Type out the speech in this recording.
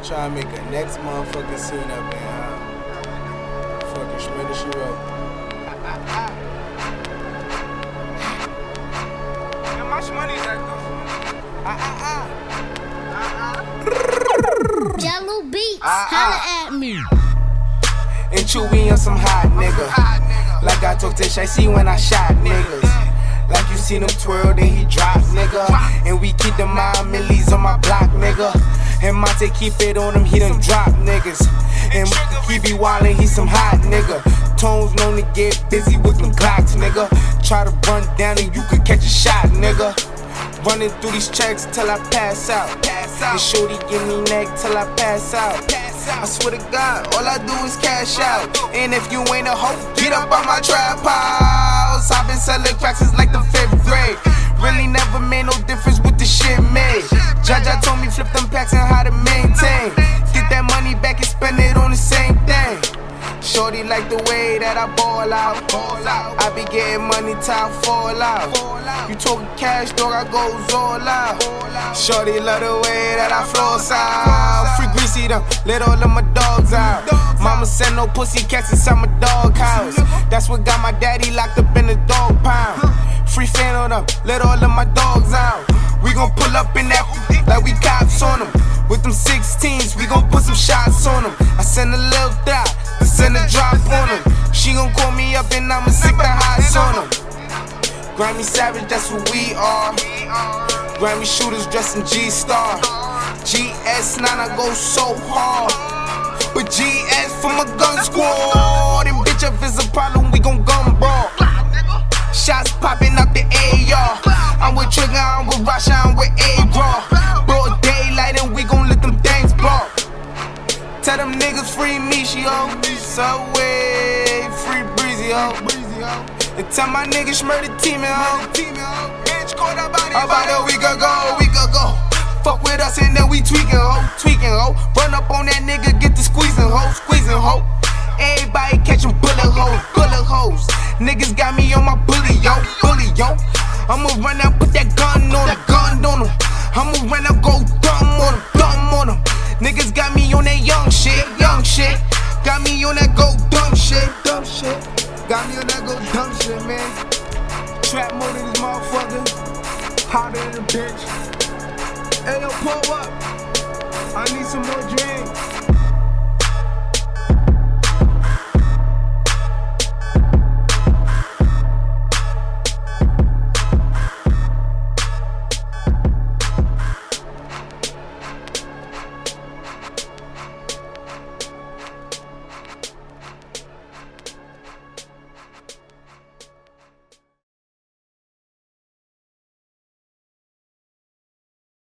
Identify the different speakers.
Speaker 1: try to make a next motherfucking scene up in fucking Shredder She Wrote.
Speaker 2: How much money is that though?
Speaker 3: Jello Beats, holla at me.
Speaker 1: And Chewy on some hot nigga. Like I told Tish, I see when I shot niggas. Like you seen him twirl, then he drop, nigga. And we keep the mind millies on my block, nigga. And Monte keep it on him, he done drop niggas. And he be wildin', he some hot nigga. Tones known to get busy with them Glocks, nigga. Try to run down and you could catch a shot, nigga. Running through these checks till I pass out. And shorty give me neck till I pass out. I swear to God, all I do is cash out. And if you ain't a hoe, get up on my trap house. I've been selling cracks since like the 5th grade. Really never made no difference with the shit made. Jaja told me flip them packs and how to maintain. Get that money back and spend it on the same thing. Shorty like the way that I ball out. I be getting money till I fall out. You talking cash, dog, I goes all out. Shorty love the way that I floss out. Free greasy them, let all of my dogs out. Mama sent no pussy cats inside my dog house. That's what got my daddy locked up in the dog pound. Free fan on them, let all of my dogs out. We gon' pull up in that like we cops on them. With them 16s, we gon' put some shots on them. I send a little dot, I send a drop on them. She gon' call me up and I'ma stick the highs on them. Grammy Savage, that's what we are. Grammy shooters dressed in G-Star. GS9, I go so hard. But GS for my gun squad. And bitch, if it's a problem, we gon' gun brawl. Shots popping up the AR. I'm with Trigger, I'm with Rasha, I'm with A-Raw. Broad daylight and we gon' let them things blow. Tell them niggas free Mishi, yo. Subway, free Breezy, yo. And tell my niggas murder team, yo. About a week ago. Fuck with us and then we tweaking, ho. Run up on that nigga, get the squeezing, ho. Everybody catching bullet hoes. Niggas got me on my bully, yo. I'ma run out, put that gun on him. I'ma run out, go dumb on him. Niggas got me on that young shit. Got me on that go dumb shit. Got me on that go dumb shit, man. Trap mode in this motherfucker. Hotter than a bitch. Hey, yo, pull up. I need some more drink.